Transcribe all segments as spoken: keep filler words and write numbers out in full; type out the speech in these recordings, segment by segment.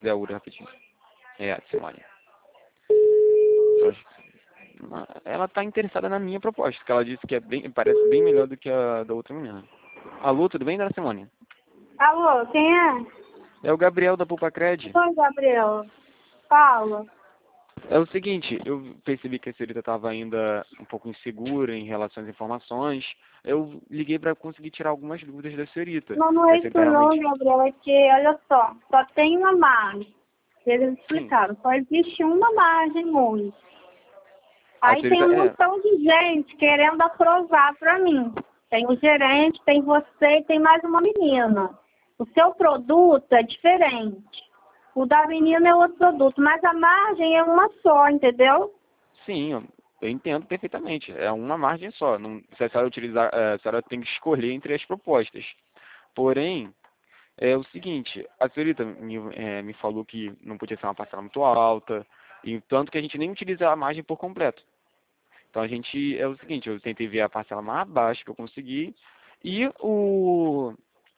É a Ura, rapidinho. É, a Simone. Ela tá interessada na minha proposta, porque ela disse que é bem, parece bem melhor do que a da outra menina. Alô, tudo bem, dona Simone? Alô, quem é? É o Gabriel da Pulpacred. Oi, Gabriel. Fala. É o seguinte, eu percebi que a senhorita estava ainda um pouco insegura em relação às informações. Eu liguei para conseguir tirar algumas dúvidas da senhorita. Não, não Se é a isso senhorita não, realmente... Gabriel. É que, olha só, só tem uma margem. Eles Sim, explicaram, só existe uma margem hoje. a Aí tem senhorita... um É, montão de gente querendo aprovar para mim. Tem o gerente, tem você e tem mais uma menina. O seu produto é diferente. O da menina é outro produto, mas a margem é uma só, entendeu? sim, eu, eu entendo perfeitamente. É uma margem só. Não, se a senhora utilizar, é, a senhora tem que escolher entre as propostas. Porém, é o seguinte, a senhorita me, é, me falou que não podia ser uma parcela muito alta, e tanto que a gente nem utiliza a margem por completo. Então a gente, é o seguinte, eu tentei ver a parcela mais baixa que eu consegui, e o,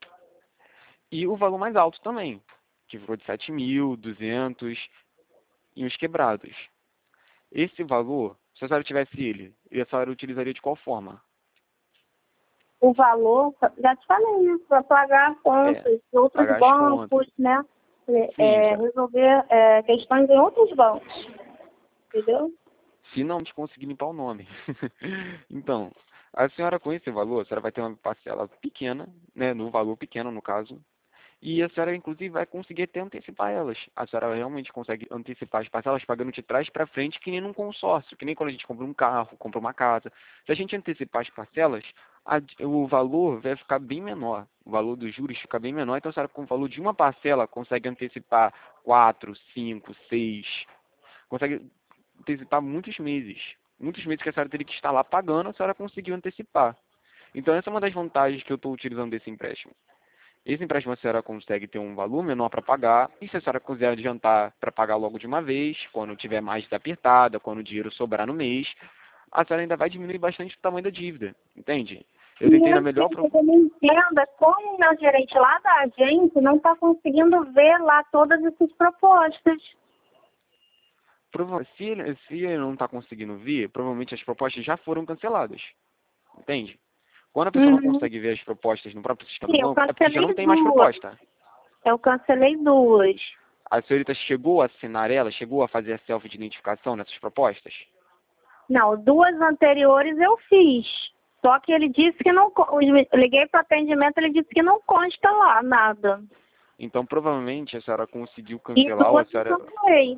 e o valor mais alto também, que ficou de sete mil e duzentos e os quebrados. Esse valor, se a senhora tivesse ele, a senhora utilizaria de qual forma? O valor, já te falei, né? Para pagar É, contas de outros pagar as contas. bancos, né? Sim, É, resolver é, questões em outros bancos, entendeu? finalmente consegui limpar o nome. Então, a senhora com esse valor, a senhora vai ter uma parcela pequena, né, no valor pequeno no caso, e a senhora inclusive vai conseguir até antecipar elas. A senhora realmente consegue antecipar as parcelas pagando de trás para frente, que nem num consórcio, que nem quando a gente compra um carro, compra uma casa. Se a gente antecipar as parcelas, a- o valor vai ficar bem menor. O valor dos juros fica bem menor, então a senhora com o valor de uma parcela consegue antecipar quatro, cinco, seis, consegue antecipar muitos meses. Muitos meses que a senhora teria que estar lá pagando, a senhora conseguiu antecipar. Então essa é uma das vantagens que eu estou utilizando desse empréstimo. Esse empréstimo a senhora consegue ter um valor menor para pagar, e se a senhora quiser adiantar para pagar logo de uma vez, quando tiver mais desapertada, quando o dinheiro sobrar no mês, a senhora ainda vai diminuir bastante o tamanho da dívida, entende? Eu E tentei na melhor... assim, Pro... eu não entendo é como o meu gerente lá da agência não está conseguindo ver lá todas essas propostas. prova- Se ele, se ele não está conseguindo ver, provavelmente as propostas já foram canceladas, entende? Quando a pessoa não Uhum. consegue ver as propostas no próprio sistema do Sim, eu banco, é porque já cancelei não tem mais duas. proposta. Eu cancelei duas. A senhorita chegou a assinar ela, chegou a fazer a selfie de identificação nessas propostas? Não, duas anteriores eu fiz. Só que ele disse que não. co- eu liguei para atendimento, ele disse que não consta lá nada. Então, provavelmente, a senhora conseguiu E cancelar ou a duas eu senhora... cancelei.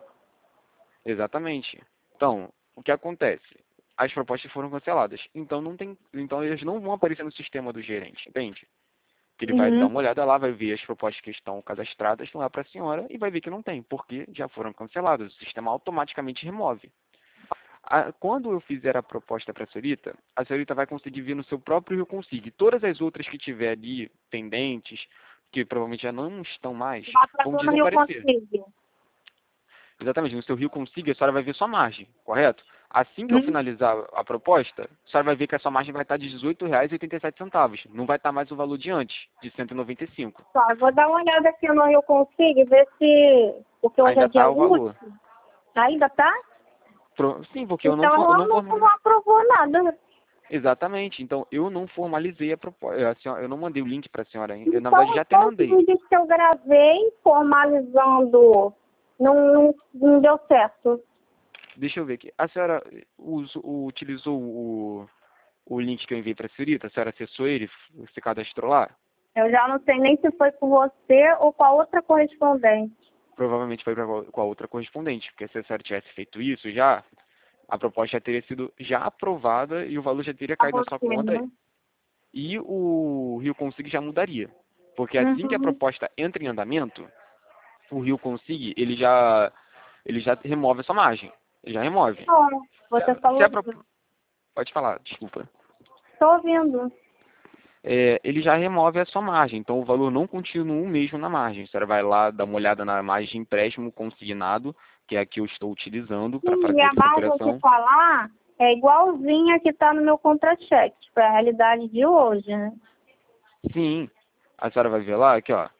Exatamente. Então, o que acontece? As propostas foram canceladas. Então, não tem... então eles não vão aparecer no sistema do gerente, entende? Que ele vai dar Uhum. uma olhada lá, vai ver as propostas que estão cadastradas lá para a senhora e vai ver que não tem, porque já foram canceladas. O sistema automaticamente remove. A- quando eu fizer a proposta para a senhorita, a senhorita vai conseguir ver no seu próprio Rio Consigo. Todas as outras que tiver ali pendentes, que provavelmente já não estão mais, Lá para vão dona Rio desaparecer. Consigo. Exatamente, no seu Rio Consigo, a senhora vai ver sua margem, correto? Assim que eu Hum? finalizar a proposta, a senhora vai ver que a sua margem vai estar de dezoito reais e oitenta e sete centavos. Não vai estar mais o valor de antes, de cento e noventa e cinco. Tá, eu vou dar uma olhada aqui no Rio Consigo e ver se. Porque hoje Ainda é dia está o valor. útil. Ainda tá? Pro- Sim, porque eu não, Então for, eu ela não não, form- não aprovou nada. Exatamente, então eu não formalizei a proposta. Eu não mandei o link para a senhora ainda. Eu, na verdade, Então, já até só os mandei. vídeos que eu gravei formalizando não, não, não deu certo. Deixa eu ver aqui. A senhora us- o- utilizou o, o link que eu enviei para a senhorita? A senhora acessou ele? Se cadastrou lá? Eu já não sei nem se foi com você ou com a outra correspondente. Provavelmente foi pra, com a outra correspondente, porque se a senhora tivesse feito isso já, a proposta já teria sido já aprovada e o valor já teria A caído na sua você, conta né? e o Rio Consig já mudaria. Porque assim que a Uhum. proposta entra em andamento, o Rio Consig, ele já, ele já remove essa margem. Ele já remove. Não, Se você a, se falou. a pro- Pode falar, desculpa. Estou ouvindo. É, ele já remove a sua margem, então o valor não continua o mesmo na margem. A senhora vai lá dar uma olhada na margem de empréstimo consignado, que é a que eu estou utilizando para Sim, e fazer a essa margem que operação. falar é igualzinha que está no meu contra-cheque, para a realidade de hoje, né? Sim, a senhora vai ver lá, aqui ó,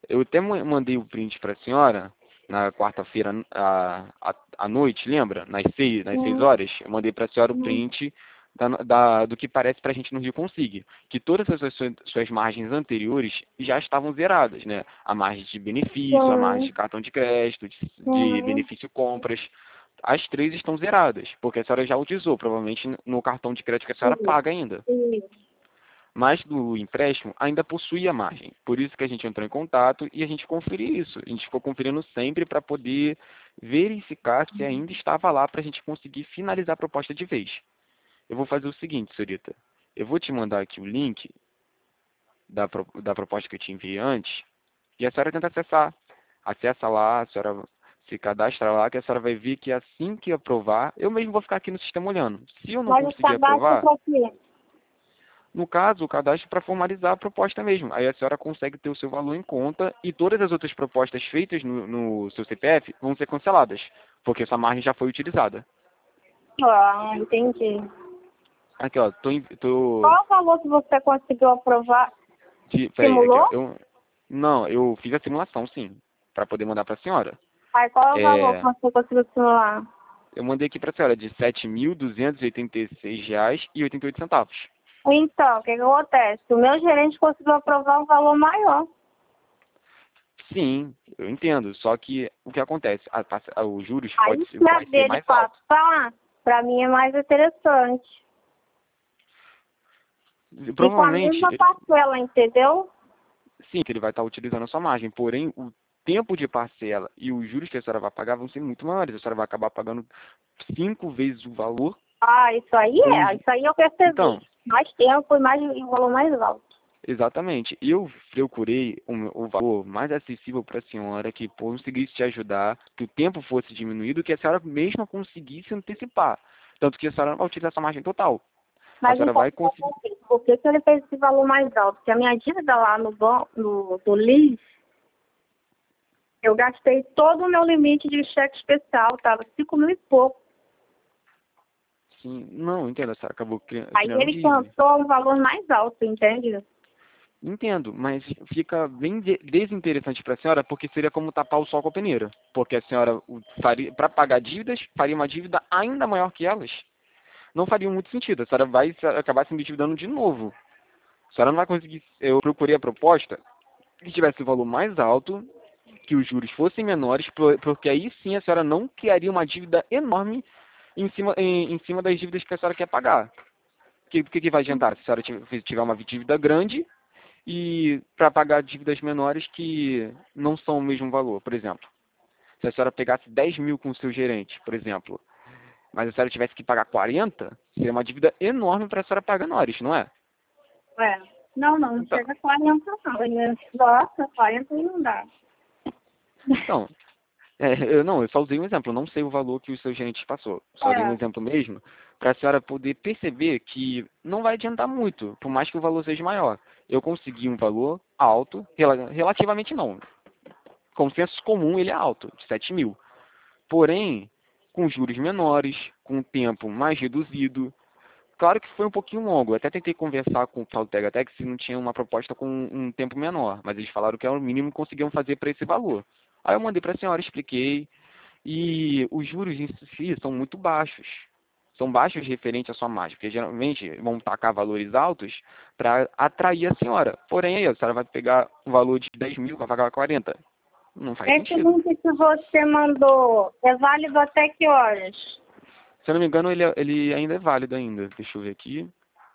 Eu até ma- mandei o print para a senhora na quarta-feira à, à, à noite, lembra? Nas seis, nas seis Sim, horas. Eu mandei para a senhora o sim, print da, da- do que parece para a gente no Rio Consigue. Que todas as suas, suas margens anteriores já estavam zeradas, né? A margem de benefício, a margem de sim, cartão de crédito, de, de sim, benefício compras. As três estão zeradas, porque a senhora já utilizou, provavelmente no cartão de crédito que a senhora sim, paga ainda. sim. Mas do empréstimo ainda possui a margem. Por isso que a gente entrou em contato e a gente conferiu isso. A gente ficou conferindo sempre para poder verificar se ainda estava lá para a gente conseguir finalizar a proposta de vez. Eu vou fazer o seguinte, senhorita. Eu vou te mandar aqui o link da, pro- da proposta que eu te enviei antes e a senhora tenta acessar. Acessa lá, a senhora se cadastra lá, que a senhora vai ver que assim que aprovar, eu mesmo vou ficar aqui no sistema olhando. Se eu não Mas o conseguir cadastro aprovar, para quê? no caso, o cadastro para formalizar a proposta mesmo. Aí a senhora consegue ter o seu valor em conta e todas as outras propostas feitas no, no seu C P F vão ser canceladas, porque essa margem já foi utilizada. Ah, entendi. Aqui, ó, tô, em- tô Qual o valor que você conseguiu aprovar? de, peraí, aqui, ó, Simulou? eu, não, eu fiz a simulação, sim, para poder mandar para a senhora. Aí qual é o valor que É, você conseguiu simular? eu mandei aqui para a senhora de sete mil duzentos e oitenta e seis reais e oitenta e oito centavos. Então, o que, que acontece? O meu gerente conseguiu aprovar um valor maior. Sim, eu entendo, só que o que acontece? A, a, os juros pode Aí, ser, se a vai ser dele mais alto. passar, para mim é mais interessante. E com a Provavelmente, mesma parcela, entendeu? sim, que ele vai estar utilizando a sua margem, porém o tempo de parcela e os juros que a senhora vai pagar vão ser muito maiores. A senhora vai acabar pagando cinco vezes o valor Ah, isso aí com os... é, isso aí eu percebi. Então, Mais tempo e mais e um valor mais alto. exatamente. Eu procurei um- o valor mais acessível para a senhora, que conseguisse te ajudar, que o tempo fosse diminuído, que a senhora mesma conseguisse antecipar. Tanto que a senhora não vai utilizar essa margem total. A Mas senhora então, vai conseguir... por que, que ele fez esse valor mais alto? Porque a minha dívida lá no, ban- no do Liz, eu gastei todo o meu limite de cheque especial, tava cinco mil e pouco. Sim, não, entenda, a senhora acabou cri- Aí criando ele dívidas. cantou um valor mais alto, entende? Entendo, mas fica bem de- desinteressante para a senhora, porque seria como tapar o sol com a peneira. Porque a senhora, para pagar dívidas, faria uma dívida ainda maior que elas. Não faria muito sentido. A senhora vai se- acabar se endividando de novo. A senhora não vai conseguir. Eu procurei a proposta que tivesse o valor mais alto, que os juros fossem menores, por- porque aí sim a senhora não criaria uma dívida enorme em cima, em, em cima das dívidas que a senhora quer pagar. O que, que, que vai adiantar? Se a senhora tiver tiver uma dívida grande, e para pagar dívidas menores que não são o mesmo valor. Por exemplo, se a senhora pegasse dez mil com o seu gerente, por exemplo, mas a senhora tivesse que pagar quarenta, seria uma dívida enorme para a senhora pagar menores, não é? É. Não, não, não Então, chega a quarenta não. Ele- Nossa, quarenta não dá. então é, eu não, eu só usei um exemplo, eu não sei o valor que o seu gerente passou. Só dei um É. exemplo mesmo para a senhora poder perceber que não vai adiantar muito, por mais que o valor seja maior. Eu consegui um valor alto, rela- relativamente não. Consenso comum ele é alto, de sete mil. Porém, com juros menores, com um tempo mais reduzido. Claro que foi um pouquinho longo. Eu até tentei conversar com o pessoal do Tegatec se não tinha uma proposta com um tempo menor, mas eles falaram que era o mínimo que conseguiam fazer para esse valor. Aí eu mandei para a senhora, expliquei, e os juros em si são muito baixos. São baixos referente à sua margem, porque geralmente vão tacar valores altos para atrair a senhora. Porém, aí a senhora vai pegar um valor de dez mil para pagar quarenta. Não faz Esse sentido. link que você mandou é válido até que horas? Se eu não me engano, ele, é- ele ainda é válido ainda. Deixa eu ver aqui.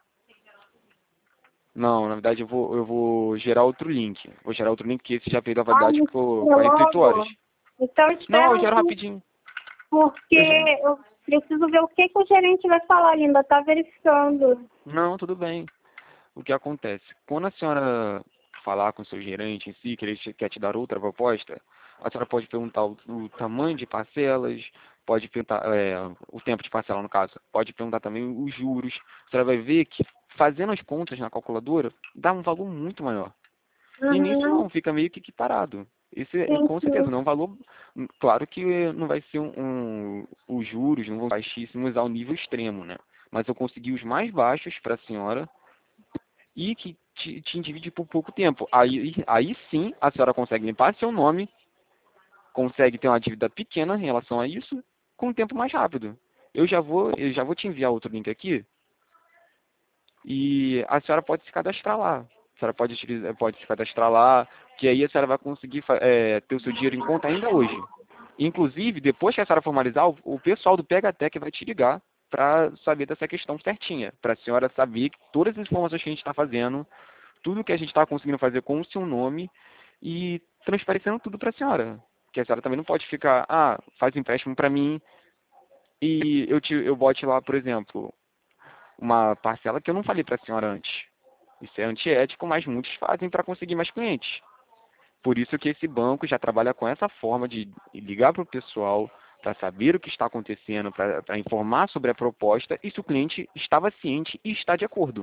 Não, na verdade eu vou, eu vou gerar outro link. Vou gerar outro link, que esse já veio da Ah, validade me por espera quarenta e oito horas. logo. Então Não, espera eu um gero pouco, rapidinho. porque Eu ge- eu preciso ver o que, que o gerente vai falar, ele ainda está verificando. Não, tudo bem. O que acontece? Quando a senhora falar com o seu gerente em si, que ele te- quer te dar outra proposta, a senhora pode perguntar o, o tamanho de parcelas, pode perguntar, é, o tempo de parcela no caso, pode perguntar também os juros. A senhora vai ver que fazendo as contas na calculadora dá um valor muito maior. No início Uhum. não, fica meio que equiparado. Esse é, Sim, com certeza, sim. não é um valor. Claro que não vai ser um, um- os juros não vão baixíssimos ao nível extremo, né? Mas eu consegui os mais baixos para a senhora e que te, te divide por pouco tempo. Aí, aí sim a senhora consegue limpar seu nome, consegue ter uma dívida pequena em relação a isso, com um tempo mais rápido. Eu já vou, eu já vou te enviar outro link aqui e a senhora pode se cadastrar lá. A senhora pode, utilizar, pode se cadastrar lá, que aí a senhora vai conseguir é, ter o seu dinheiro em conta ainda hoje. Inclusive, depois que a senhora formalizar, o, o pessoal do PegaTech vai te ligar para saber dessa questão certinha, para a senhora saber todas as informações que a gente está fazendo, tudo que a gente está conseguindo fazer com o seu nome e transparecendo tudo para a senhora. Que a senhora também não pode ficar, ah, faz um empréstimo para mim e eu, te, eu bote lá, por exemplo, uma parcela que eu não falei para a senhora antes. Isso é antiético, mas muitos fazem para conseguir mais clientes. Por isso que esse banco já trabalha com essa forma de ligar para o pessoal, para saber o que está acontecendo, para informar sobre a proposta e se o cliente estava ciente e está de acordo.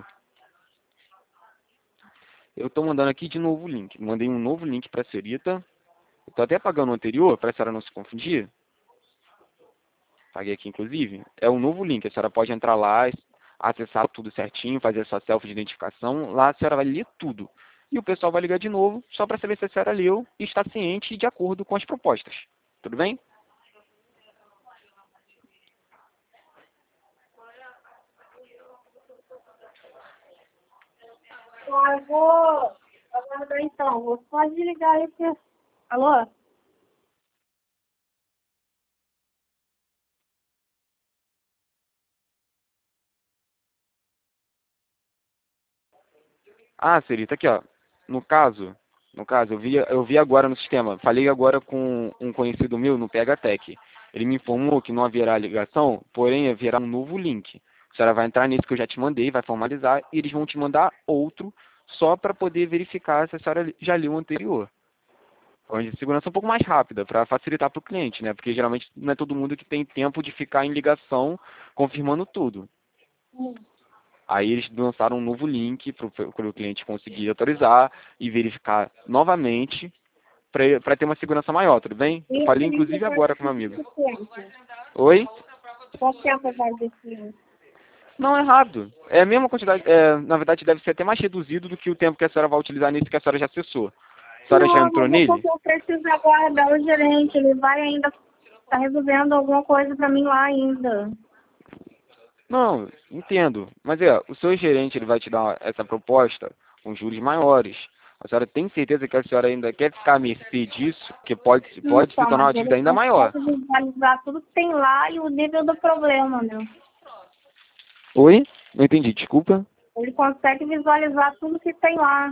Eu estou mandando aqui de novo o link. Mandei um novo link para a senhorita. Estou até pagando o anterior, para a senhora não se confundir. Paguei aqui, inclusive. É um novo link. A senhora pode entrar lá, acessar tudo certinho, fazer a sua selfie de identificação. Lá a senhora vai ler tudo. E o pessoal vai ligar de novo, só para saber se a senhora leu e está ciente e de acordo com as propostas. Tudo bem? Ah, eu vou aguardar então. Vou só desligar esse. Alô? Ah, senhorita, aqui ó. No caso, no caso, eu vi, eu vi agora no sistema. Falei agora com um conhecido meu no PegaTech. Ele me informou que não haverá ligação, porém haverá um novo link. A senhora vai entrar nesse que eu já te mandei, vai formalizar, e eles vão te mandar outro só para poder verificar se a senhora já leu o anterior. Onde a segurança é um pouco mais rápida, para facilitar para o cliente, né? Porque geralmente não é todo mundo que tem tempo de ficar em ligação confirmando tudo. Hum. Aí eles lançaram um novo link para o cliente conseguir autorizar e verificar novamente para ter uma segurança maior, tudo bem? Eu E esse falei link inclusive vai agora com meu ser amigo. suficiente. Oi? Qual tempo vai desse link? Não é rápido. É a mesma quantidade, é, na verdade deve ser até mais reduzido do que o tempo que a senhora vai utilizar nesse que a senhora já acessou. A senhora já Não, entrou mas é nele? porque eu preciso aguardar o gerente. Ele vai ainda tá resolvendo alguma coisa pra mim lá ainda. Não, entendo. Mas é, o seu gerente ele vai te dar essa proposta com juros maiores. A senhora tem certeza que a senhora ainda quer ficar à mercê disso? Que pode, pode se Então, tornar mas uma ele dívida ainda maior. consegue visualizar tudo que tem lá e o nível do problema, né? Oi? Não entendi, desculpa. Ele consegue visualizar tudo que tem lá.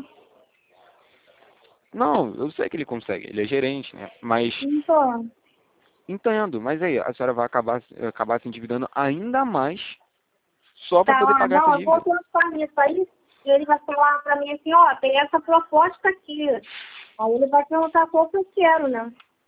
Não, eu sei que ele consegue, ele é gerente, né? Mas Então, entendo, mas aí a senhora vai acabar, acabar se endividando ainda mais só para tá, poder ó, pagar essa não, eu vou dívida. pensar nisso aí. E ele vai falar pra mim assim, ó, tem essa proposta aqui. Aí ele vai perguntar qual que eu quero, né?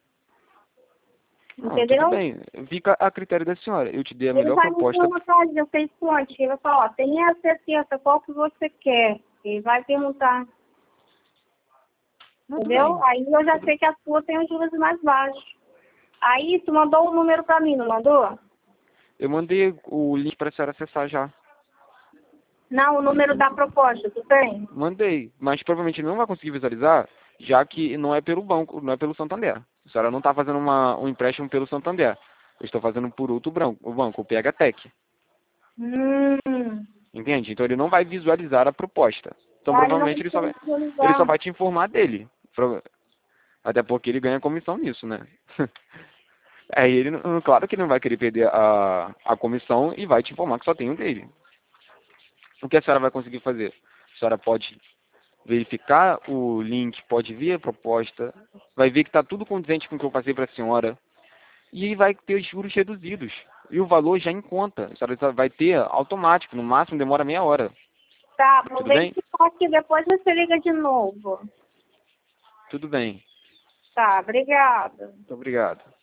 Não, tudo Entendeu? bem, fica a critério da senhora. Eu te dei a Ele melhor vai me proposta. perguntar, eu fiz fonte. Ele vai falar, ó, tem essa aqui, essa, qual que você quer? Ele vai perguntar, Não, tudo entendeu? bem. Aí eu já Tudo... sei que a sua tem os juros mais baixos. Aí tu mandou o número pra mim, não mandou? Eu mandei o link para a senhora acessar já. Não, o número da proposta, tu tem? Mandei, mas provavelmente não vai conseguir visualizar, já que não é pelo banco, não é pelo Santander. A senhora não está fazendo uma, um empréstimo pelo Santander. Eu estou fazendo por outro branco, o banco, o PegaTech. Hum, Entende? Então ele não vai visualizar a proposta. Então aí não provavelmente ele só precisa vai, ele só visualizar. vai te informar dele. Pro- Até porque ele ganha comissão nisso, né? Aí ele, não- claro que ele não vai querer perder a, a comissão e vai te informar que só tem um dele. O que a senhora vai conseguir fazer? A senhora pode verificar o link, pode ver a proposta, vai ver que está tudo condizente com o que eu passei para a senhora e vai ter os juros reduzidos. E o valor já em conta. A senhora vai ter automático, no máximo demora meia hora. Tá, vou Tudo bem? verificar aqui, depois você liga de novo. Tudo bem. Tá, obrigada. Muito obrigado.